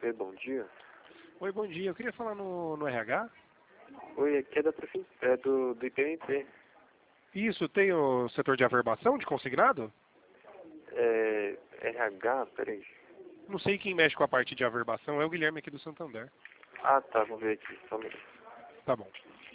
Bom dia. Oi, bom dia. Eu queria falar no RH. Oi, aqui é da prefeitura, do IPMT. Isso, tem o setor de averbação de consignado? RH, peraí. Não sei quem mexe com a parte de averbação, é o Guilherme aqui do Santander. Ah, tá, vamos ver aqui, só um minuto. Tá bom.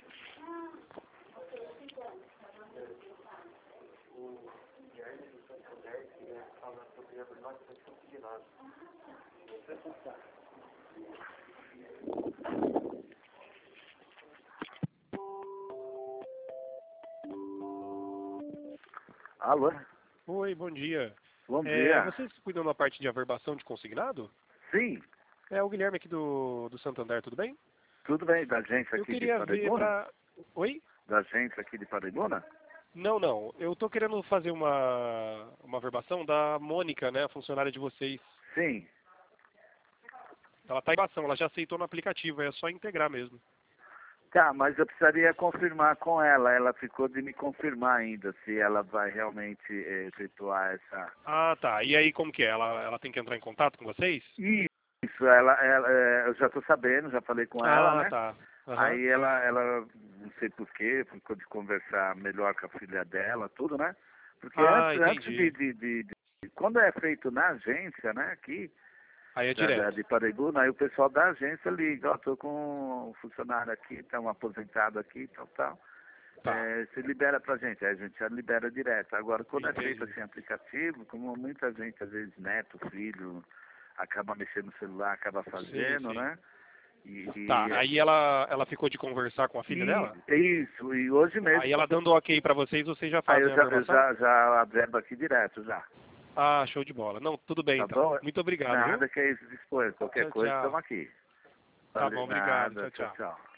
Alô? Oi, bom dia. Bom dia. Vocês cuidam da parte de averbação de consignado? Sim, É o Guilherme aqui do Santander, tudo bem? tudo bem, da agência Eu aqui de queria ver Paraibuna? pra... Oi? Da agência aqui de Paraibuna? Não. Eu tô querendo fazer uma averbação da Mônica, né, a funcionária de vocês. Sim. Ela tá em ação, ela já aceitou no aplicativo, é só integrar mesmo. Tá, mas eu precisaria confirmar com ela. Ela ficou de me confirmar ainda se ela vai realmente efetuar essa... Ah, tá. E aí como que é? Ela tem que entrar em contato com vocês? Isso, eu já estou sabendo, já falei com ela, Ah, né? tá. Aham. Aí ela, não sei porquê, ficou de conversar melhor com a filha dela, tudo, né? Porque antes Entendi. quando é feito na agência, né, aqui, Aí é direto. de Paraibuna, aí o pessoal da agência liga, ó, tô com um funcionário aqui, tá um aposentado aqui, tal. Tá. Você libera pra gente, aí a gente já libera direto. Agora, quando Entendi. é feito assim, aplicativo, como muita gente, às vezes, neto, filho, acaba mexendo no celular, acaba fazendo, Sim. né? Tá, aí ela ficou de conversar com a filha dela? Isso, e hoje mesmo. Aí ela dando ok pra vocês já Aí fazem a averbação? eu já averbo aqui direto, já. Ah, show de bola. Não, tudo bem Tá então. bom? Muito obrigado, viu? Nada que é isso dispor. Qualquer Tchau, coisa, tchau. estamos aqui. Tá bom, obrigado. Nada, Tchau. tchau.